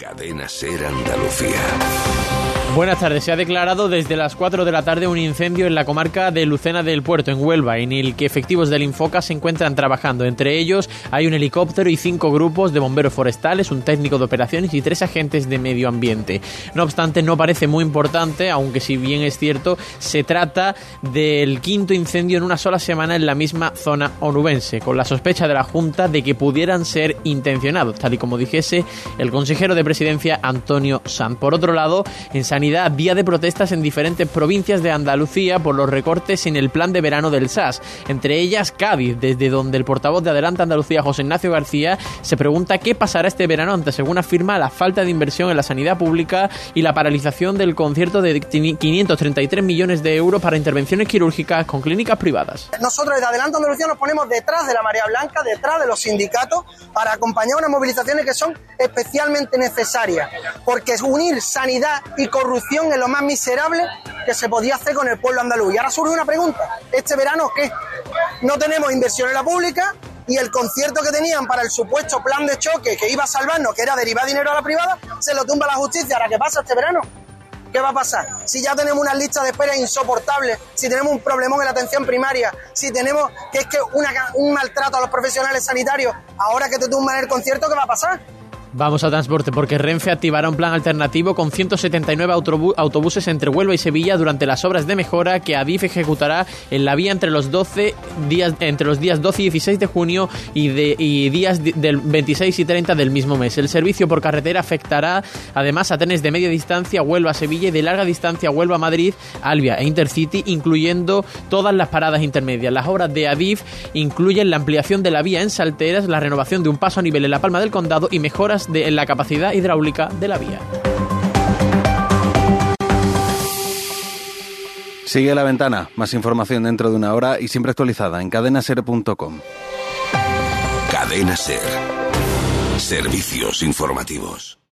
Cadena SER Andalucía. Buenas tardes. Se ha declarado desde las 4 de la tarde un incendio en la comarca de Lucena del Puerto, en Huelva, en el que efectivos del Infoca se encuentran trabajando. Entre ellos hay un helicóptero y 5 grupos de bomberos forestales, un técnico de operaciones y 3 agentes de medio ambiente. No obstante, no parece muy importante, aunque si bien es cierto, se trata del quinto incendio en una sola semana en la misma zona onubense, con la sospecha de la Junta de que pudieran ser intencionados, tal y como dijese el consejero de Presidencia Antonio Sanz. Por otro lado, en Sanidad, día de protestas en diferentes provincias de Andalucía por los recortes en el plan de verano del SAS, entre ellas Cádiz, desde donde el portavoz de Adelante Andalucía, José Ignacio García, se pregunta qué pasará este verano ante, según afirma, la falta de inversión en la sanidad pública y la paralización del concierto de 533 millones de euros para intervenciones quirúrgicas con clínicas privadas. Nosotros desde Adelante Andalucía nos ponemos detrás de la marea blanca, detrás de los sindicatos, para acompañar unas movilizaciones que son especialmente necesarias, porque unir sanidad y corrupción es lo más miserable que se podía hacer con el pueblo andaluz. Y ahora surge una pregunta: ¿este verano qué? No tenemos inversión en la pública y el concierto que tenían para el supuesto plan de choque que iba a salvarnos, que era derivar dinero a la privada, se lo tumba la justicia. ¿Ahora qué pasa este verano? ¿Qué va a pasar? Si ya tenemos unas listas de espera insoportables, si tenemos un problemón en la atención primaria, si tenemos un maltrato a los profesionales sanitarios, ahora que te tumban el concierto, ¿qué va a pasar? Vamos a transporte, porque Renfe activará un plan alternativo con 179 autobuses entre Huelva y Sevilla durante las obras de mejora que Adif ejecutará en la vía entre los días 12 y 16 de junio y días del 26 y 30 del mismo mes. El servicio por carretera afectará además a trenes de media distancia Huelva-Sevilla y de larga distancia Huelva-Madrid, Albia e Intercity, incluyendo todas las paradas intermedias. Las obras de Adif incluyen la ampliación de la vía en Salteras, la renovación de un paso a nivel en La Palma del Condado y mejoras en la capacidad hidráulica de la vía. Sigue La Ventana, más información dentro de una hora y siempre actualizada en cadenaser.com. Cadena SER. Servicios informativos.